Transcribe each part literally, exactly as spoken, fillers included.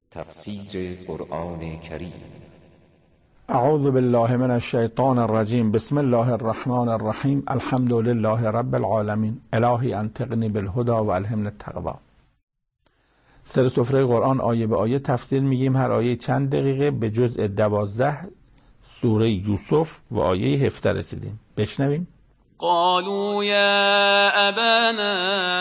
تفسیر قرآن کریم. اعوذ بالله من الشیطان الرجیم. بسم الله الرحمن الرحیم. الحمد لله رب العالمین. الهی انطقنی بالهدى و الهمنی التقوی. سر سفره قرآن آیه به آیه تفسیر میگیم، هر آیه چند دقیقه، به جزء دوازده سوره یوسف و آیه هفده رسیدیم. بشنویم. قالوا يا أبانا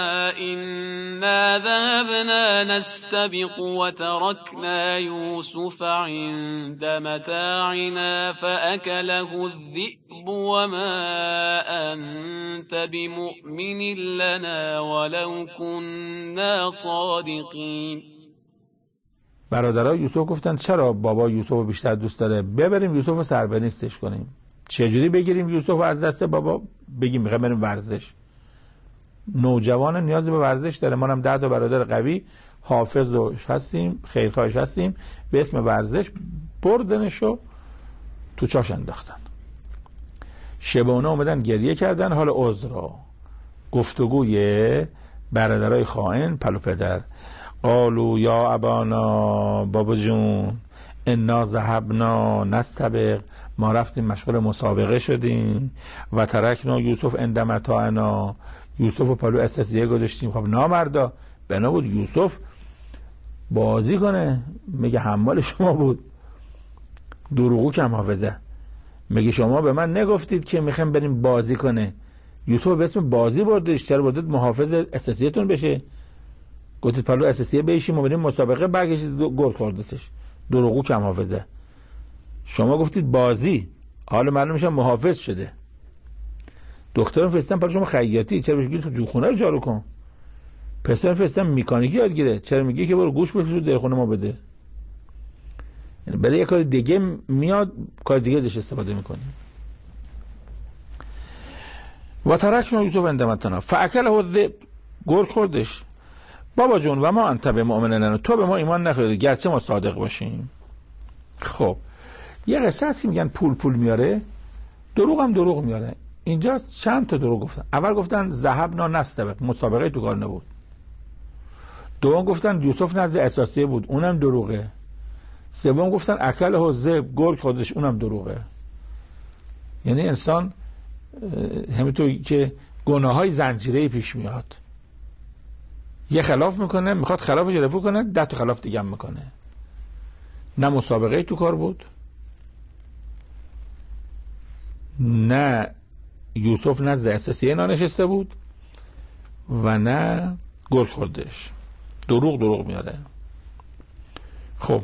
إنا ذهبنا نستبق وتركنا يوسف عند متاعنا فأكله الذئب وما أنت بمؤمن لنا ولو كنا صادقين. برادرای یوسف گفتن چرا بابا یوسف رو بیشتر دوست داره، ببریم یوسف رو سربنیستش کنیم. چجوری بگیریم یوسف رو از دست بابا؟ بگیم میخوایم بریم ورزش. نوجوان نیاز به ورزش داره. ما هم ده تا برادر قوی حافظ هستیم، خیرخواهش هستیم، به اسم ورزش بردنشو تو چاش انداختن. شبانه اومدن گریه کردن حال عذر رو. گفتگوی برادرای خائن پلو پدر. قالوا یا ابانا، بابا جون، انا ذهبنا نستبق، ما رفتیم مشغول مسابقه شدیم، و ترکنا یوسف عند متاعنا، یوسف رو پلو اساسیه گذاشتیم. خب نامردا، بنا بود یوسف بازی کنه، میگه حمال شما بود. دروغو کم حافظه، میگه شما به من نگفتید که میخوایم بریم بازی کنه. یوسف به اسم بازی بردش، چرا بردید محافظ اساسیتون بشه؟ گفتید پلو اساسیه بشیم ما بریم مسابقه، برگشتید گل خوردستش. دروغو کم حافظه. شما گفتید بازی، حالا معلوم میشه محافظ شده. دکترم فرستن پس شما خیاطی، چرا میگی تو جوخونه رو جارو کن؟ پسرم فرستن میکانیکی یاد گیره، چرا میگی که برو گوش بکش در خونه ما بده؟ یعنی برای یه کار دیگه میاد، کار دیگه ازش استفاده میکنی. و ترکنا یوسف عند متاعنا فاکله الذئب، گرگ خوردش. بابا جون و ما انت بمؤمن لنا، تو به ما ایمان نخوری گرچه ما صادق باشیم. خب یه قصه هست که میگن پول پول میاره، دروغ هم دروغ میاره. اینجا چند تا دروغ گفتن. اول گفتن ذهبنا نستبق، مسابقه تو کار نبود. دوم گفتن یوسف نزد اساسیه بود، اونم دروغه. سوم گفتن اکله الذئب، گرگ خودش، اونم دروغه. یعنی انسان همینطور که گناههای زنجیره‌ای پیش میاد، یه خلاف میکنه، میخواد خلافش رفع کنه، ده تا خلاف دیگه هم میکنه. نه مسابقه تو کار بود، نه یوسف نزد اساسیه نانشسته بود، و نه گرگ خوردش. دروغ دروغ میاره. خب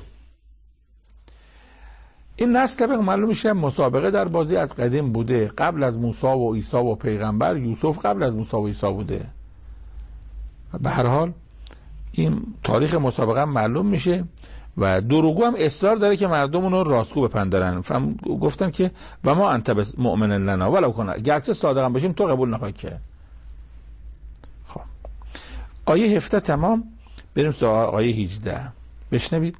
این نستبق معلوم میشه مسابقه در بازی از قدیم بوده، قبل از موسی و عیسی و پیغمبر. یوسف قبل از موسی و عیسی بوده. به هر حال این تاریخ مسابقه هم معلوم میشه، و دروغو هم اصرار داره که مردم اونو راستگو بپندارن. فهم گفتن که و ما انت مؤمن لنا ولو کنا، گرچه صادق هم باشیم تو قبول نخواهی که. خب آیه هفده تمام، بریم سراغ آیه هجده. بشنوید.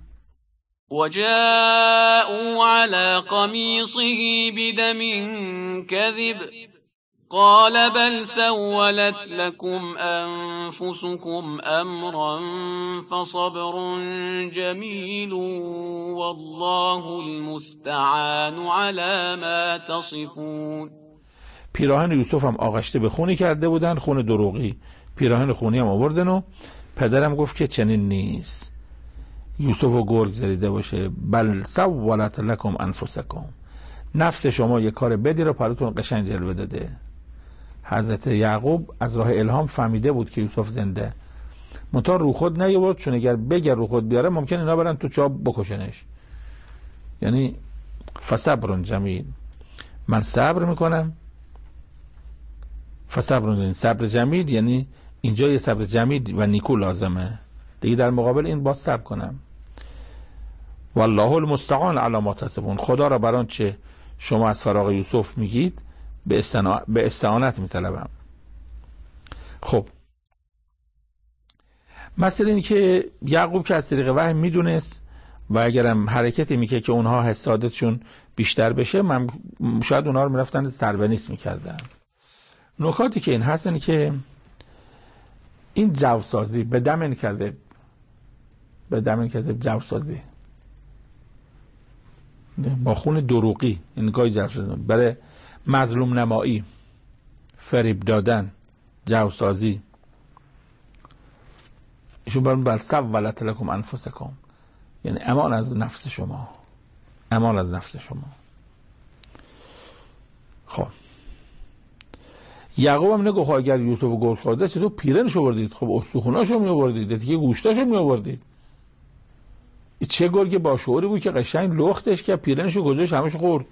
وجاءوا على قميصه بدم كذب قال بل سولت لكم أنفسكم أمرا فصبر جميل والله المستعان على ما تصفون. پیراهن یوسف هم آغشته به خونی کرده بودن، خون دروغی. پیراهن خونی هم آوردن و پدرم گفت که چنین نیست، یوسف و گرگ زریده باشه. بل سولت لكم انفسکم، نفس شما یک کار بدی رو پراتون قشنگ جلوه داده. حضرت یعقوب از راه الهام فهمیده بود که یوسف زنده، منتها رو خود نیاورد، چون اگر بگر رو خود بیاره ممکن اینا برن تو چاه بکشنش. یعنی فصبر جمیل، من صبر میکنم. فصبر، صبر جمیل یعنی اینجا یه صبر جمیل و نیکو لازمه دیگه، در مقابل این باید صبر کنم. والله المستعان علی ما تصفون، خدا را بر آنچه شما از فراق یوسف میگید به, استنا... به استعانت میطلبم. خب مثل این که یعقوب که از طریق وحی میدونست، و اگرم حرکتی میکرد که اونها حسادتشون بیشتر بشه، من شاید اونها رو میرفتن سربنیست میکردن. نکاتی که این هستن که این جوسازی به دم این کرده به دم کذب جوسازی، با خون دروغی، این گاهی جوسازی برای مظلوم نمایی، فریب دادن، جوسازی. ایشون برای بل سولت لکم انفسکم، یعنی امان از نفس شما، امان از نفس شما. خب یعقوب هم نگو اگر یوسف و گرگ خورده چطور پیرنشو بردید؟ خب استخوناشو می آوردید، دیگه گوشتاشو می آوردید. چه گرگ با شعوری بود که قشنگ لختش که پیرنشو گذاشت همش خورد.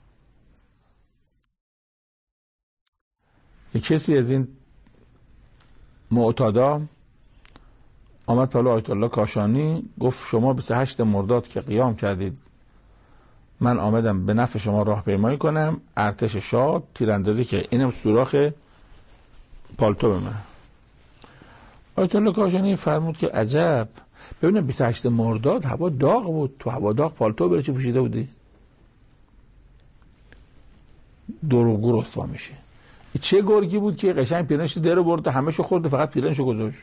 یک کسی از این معتادا آمد پلو آیت الله کاشانی، گفت شما بیست و هشت مرداد که قیام کردید من آمدم به نفع شما راهپیمایی کنم، ارتش شاه تیراندازی که اینم سوراخ پالتو به من. آیت الله کاشانی فرمود که عجب، ببینم بیست و هشت مرداد هوا داغ بود، تو هوا داغ پالتو برای چی پوشیده بودی؟ دروغگو رسوا میشه. چه گرگی بود که قشنگ پیرنش در برد و همه شو خورد و فقط پیرنشو گذاشت.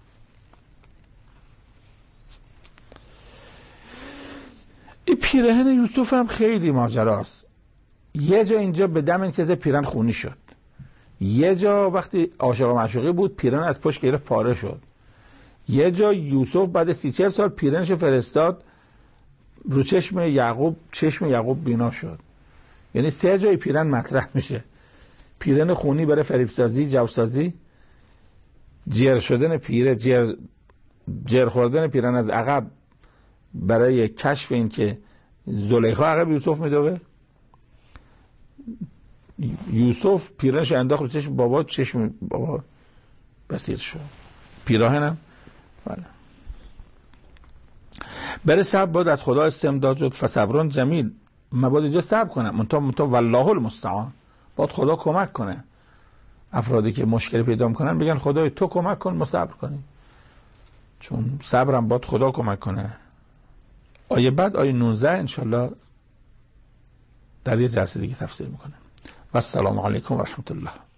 این پیرهن یوسف هم خیلی ماجراست. یه جا اینجا به دم این کزه پیرن خونی شد، یه جا وقتی عاشق و معشوقی بود پیرن از پشت گرفت پاره شد، یه جا یوسف بعد سی چهل سال پیرنشو فرستاد رو چشم یعقوب، چشم یعقوب بینا شد. یعنی سه جای پیرن مطرح میشه: پیرن خونی برای فریبسازی، جوسازی، جر شدن پیره، جر جر خوردن پیرن از عقب برای کشف این که زلیخا عقب یوسف میدوه. یوسف پیرنش انداخت رو چشم بابا، چشم بابا بسیر شد. پیراهنم بله. برای صبر باید از خدا استمداد شد، فصبران جمیل. من باید اینجا صبر کنم، منطقه منطقه والله المستعان، باید خدا کمک کنه. افرادی که مشکلی پیدا میکنن بگن خدای تو کمک کن ما صبر کنیم، چون صبرم باید خدا کمک کنه. آیه بعد آیه نوزده انشالله در یه جلسه دیگه تفسیر میکنه. و السلام علیکم و رحمت الله.